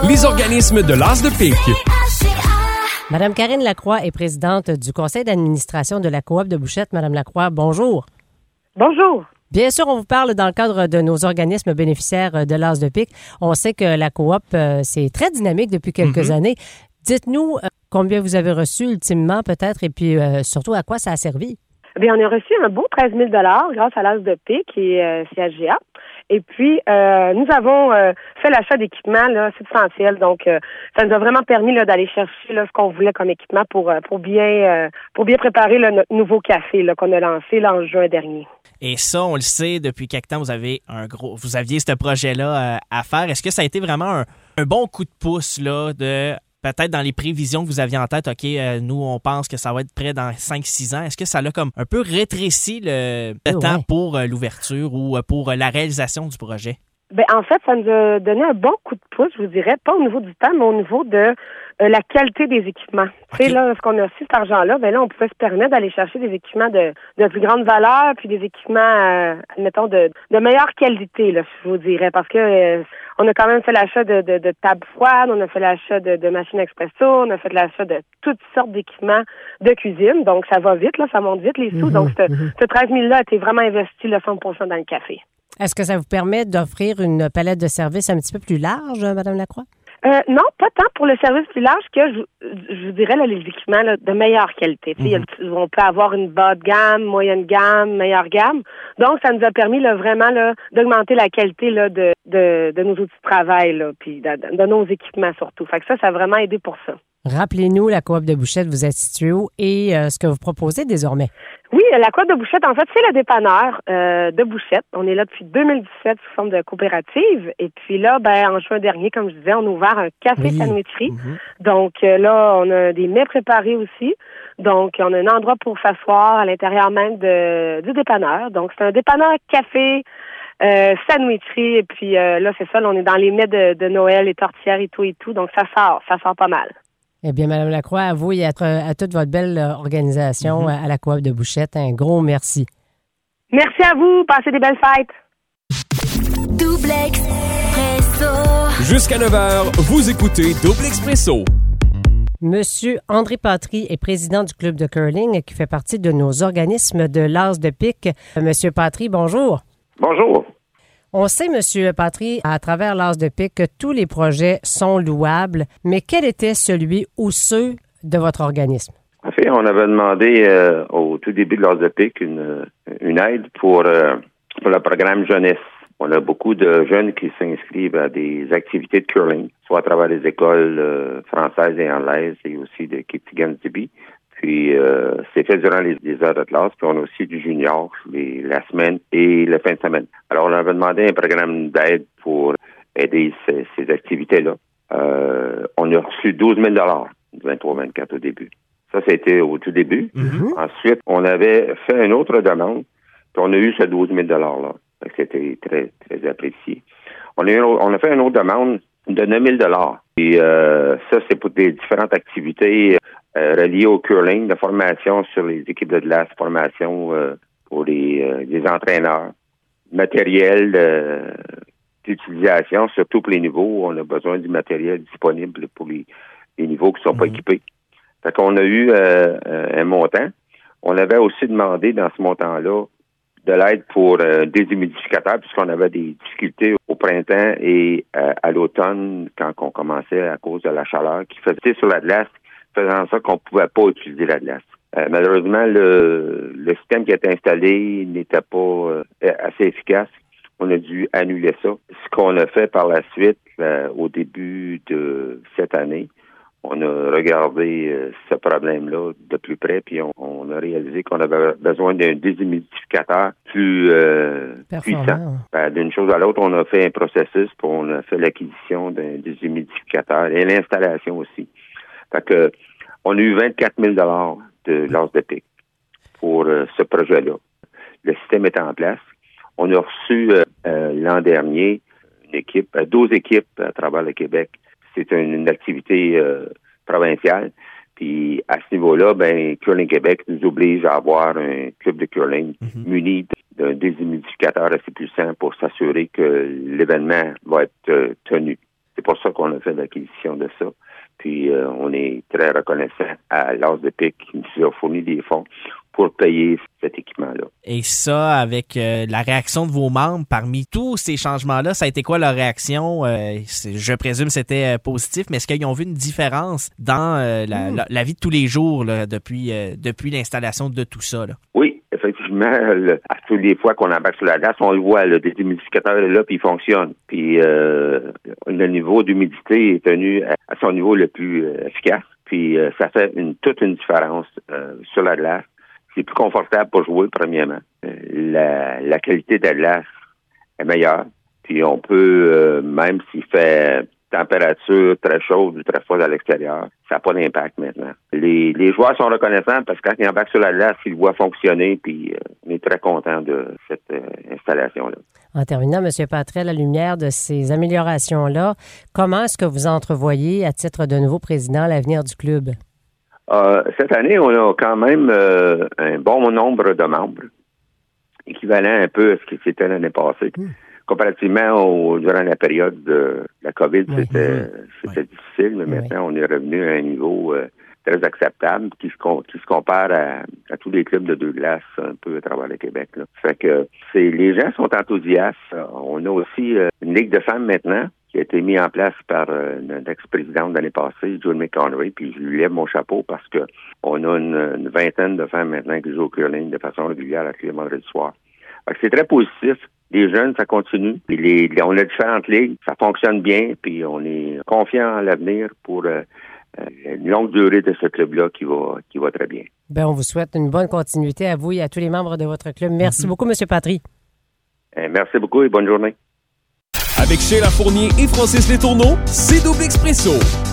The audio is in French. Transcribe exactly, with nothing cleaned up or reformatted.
les organismes de l'As de pique. Madame Karine Lacroix est présidente du conseil d'administration de la coop de Bouchette. Madame Lacroix, bonjour. Bonjour. Bien sûr, on vous parle dans le cadre de nos organismes bénéficiaires de l'As de pique. On sait que la coop, euh, c'est très dynamique depuis quelques mm-hmm. années. Dites-nous euh, combien vous avez reçu ultimement peut-être et puis euh, surtout à quoi ça a servi? Bien, on a reçu un beau treize mille dollars grâce à l'As de pique et euh, C H G A. Et puis, euh, nous avons euh, fait l'achat d'équipements là, substantiels. Donc, euh, ça nous a vraiment permis là, d'aller chercher là, ce qu'on voulait comme équipement pour euh, pour bien euh, pour bien préparer là, notre nouveau café là, qu'on a lancé là, en juin dernier. Et ça, on le sait, depuis quelque temps, vous avez un gros, vous aviez ce projet-là euh, à faire. Est-ce que ça a été vraiment un, un bon coup de pouce là, de peut-être dans les prévisions que vous aviez en tête, OK, euh, nous, on pense que ça va être prêt dans cinq six ans. Est-ce que ça l'a comme un peu rétréci le, le oh, temps ouais. pour euh, l'ouverture ou euh, pour euh, la réalisation du projet? Bien, en fait, ça nous a donné un bon coup de pouce, je vous dirais, pas au niveau du temps, mais au niveau de euh, la qualité des équipements. Okay. Tu sais, là, ce qu'on a reçu, cet argent-là, bien là, on pouvait se permettre d'aller chercher des équipements de, de plus grande valeur, puis des équipements, euh, admettons, de, de meilleure qualité, là, je vous dirais, parce que euh, on a quand même fait l'achat de, de, de tables froides, on a fait l'achat de, de machines expresso, on a fait l'achat de toutes sortes d'équipements de cuisine, donc ça va vite, là, ça monte vite les sous, mm-hmm. donc ce, mm-hmm. ce treize mille-là a été vraiment investi, là, cent pour cent dans le café. Est-ce que ça vous permet d'offrir une palette de services un petit peu plus large, Mme Lacroix? Euh, non, pas tant pour le service plus large que, je, je vous dirais, là, les équipements là, de meilleure qualité. Mm-hmm. On peut avoir une bas de gamme, moyenne gamme, meilleure gamme. Donc, ça nous a permis là, vraiment là, d'augmenter la qualité là, de, de, de nos outils de travail, là, puis de, de nos équipements surtout. Fait que ça, ça a vraiment aidé pour ça. Rappelez-nous, la coop de Bouchette, vous êtes située où et euh, ce que vous proposez désormais? Oui, la coop de Bouchette, en fait, c'est le dépanneur euh, de Bouchette. On est là depuis deux mille dix-sept sous forme de coopérative. Et puis là, ben en juin dernier, comme je disais, on a ouvert un café oui. sandwicherie. Mm-hmm. Donc euh, là, on a des mets préparés aussi. Donc, on a un endroit pour s'asseoir à l'intérieur même de, du dépanneur. Donc, c'est un dépanneur café, euh, sandwicherie. Et puis euh, là, c'est ça, là, on est dans les mets de, de Noël, les tortillères et tout et tout. Donc, ça sort, ça sort pas mal. Eh bien, Mme Lacroix, à vous et à, à toute votre belle organisation mm-hmm. à la coop de Bouchette, un gros merci. Merci à vous. Passez des belles fêtes. Double Expresso. Jusqu'à neuf heures, vous écoutez Double Expresso. Monsieur André Patry est président du club de curling qui fait partie de nos organismes de l'As de pique. Monsieur Patry, bonjour. Bonjour. On sait, M. Patry, à travers l'As de pique, que tous les projets sont louables, mais quel était celui ou ceux de votre organisme? En fait, on avait demandé euh, au tout début de l'As de pique une, une aide pour, euh, pour le programme jeunesse. On a beaucoup de jeunes qui s'inscrivent à des activités de curling, soit à travers les écoles euh, françaises et anglaises et aussi de Kiptigan-Tibi. Puis, euh, c'est fait durant les, les heures de classe. Puis, on a aussi du junior les, la semaine et la fin de semaine. Alors, on avait demandé un programme d'aide pour aider ces, ces activités-là. Euh, on a reçu douze mille dollars, vingt-trois vingt-quatre au début. Ça, c'était au tout début. Mm-hmm. Ensuite, on avait fait une autre demande. Puis, on a eu ce douze mille dollars-là. C'était très, très apprécié. On a, eu, on a fait une autre demande de neuf mille dollars. Et euh, ça, c'est pour des différentes activités euh, reliées au curling, de formation sur les équipes de glace, formation euh, pour les, euh, les entraîneurs, matériel euh, d'utilisation sur tous les niveaux. On a besoin du matériel disponible pour les, les niveaux qui ne sont mmh. pas équipés. Fait qu'on a eu euh, un montant. On avait aussi demandé dans ce montant-là de l'aide pour euh, des humidificateurs, puisqu'on avait des difficultés au printemps et euh, à l'automne, quand on commençait à cause de la chaleur qui faisait sur la glace, faisant ça qu'on ne pouvait pas utiliser la glace. Euh, malheureusement, le, le système qui a été installé n'était pas euh, assez efficace. On a dû annuler ça. Ce qu'on a fait par la suite, euh, au début de cette année, on a regardé euh, ce problème-là de plus près, puis on, on a réalisé qu'on avait besoin d'un déshumidificateur plus euh, puissant. Ben, d'une chose à l'autre, on a fait un processus, puis on a fait l'acquisition d'un déshumidificateur et l'installation aussi. Fait que on a eu vingt-quatre mille dollars de l'As de pique pour euh, ce projet-là. Le système est en place. On a reçu euh, euh, l'an dernier une équipe, euh, douze équipes à travers le Québec. C'est une, une activité euh, provinciale. Puis à ce niveau-là, ben Curling Québec nous oblige à avoir un club de curling mm-hmm. muni d'un déshumidificateur assez puissant pour s'assurer que l'événement va être euh, tenu. C'est pour ça qu'on a fait l'acquisition de ça. Puis euh, on est très reconnaissant à l'As de Pique qui nous a fourni des fonds pour payer cet équipement-là. Et ça, avec euh, la réaction de vos membres, parmi tous ces changements-là, ça a été quoi leur réaction? Euh, je présume que c'était euh, positif, mais est-ce qu'ils ont vu une différence dans euh, la, mmh. la, la vie de tous les jours là, depuis, euh, depuis l'installation de tout ça? Là? Oui, effectivement. Le, à toutes les fois qu'on embarque sur la glace, on le voit, le déhumidificateur est là, puis il fonctionne. Puis euh, le niveau d'humidité est tenu à, à son niveau le plus euh, efficace. Puis euh, ça fait une, toute une différence euh, sur la glace. C'est plus confortable pour jouer, premièrement. La, la qualité de la glace est meilleure. Puis on peut, euh, même s'il fait température très chaude ou très froide à l'extérieur, ça n'a pas d'impact maintenant. Les, les joueurs sont reconnaissants parce que quand ils embarquent sur la glace, ils le voient fonctionner. Puis euh, on est très contents de cette euh, installation-là. En terminant, M. Patry, à la lumière de ces améliorations-là, comment est-ce que vous entrevoyez, à titre de nouveau président, l'avenir du club? Euh, cette année, on a quand même euh, un bon nombre de membres, équivalent un peu à ce qui c'était l'année passée. Mmh. Comparativement au, durant la période de la COVID, oui. c'était, mmh. c'était oui. difficile, mais oui. maintenant, on est revenu à un niveau euh, très acceptable qui se, qui se compare à, à tous les clubs de deux glaces un peu à travers le Québec. Là. Fait que c'est, les gens sont enthousiastes. On a aussi euh, une Ligue de femmes maintenant, qui a été mis en place par euh, notre ex-présidente l'année passée, June McConnery, puis je lui lève mon chapeau parce que on a une, une vingtaine de femmes maintenant qui jouent au curling de façon régulière à tous les vendredis soirs. Fait que c'est très positif. Les jeunes, ça continue. Les, les, on a différentes ligues, ça fonctionne bien, puis on est confiant en l'avenir pour euh, une longue durée de ce club-là qui va, qui va très bien. Bien, on vous souhaite une bonne continuité à vous et à tous les membres de votre club. Merci mm-hmm. beaucoup, M. Patry. Euh, merci beaucoup et bonne journée. Avec Sheila Fournier et Francis Letourneau, c'est Double Expresso.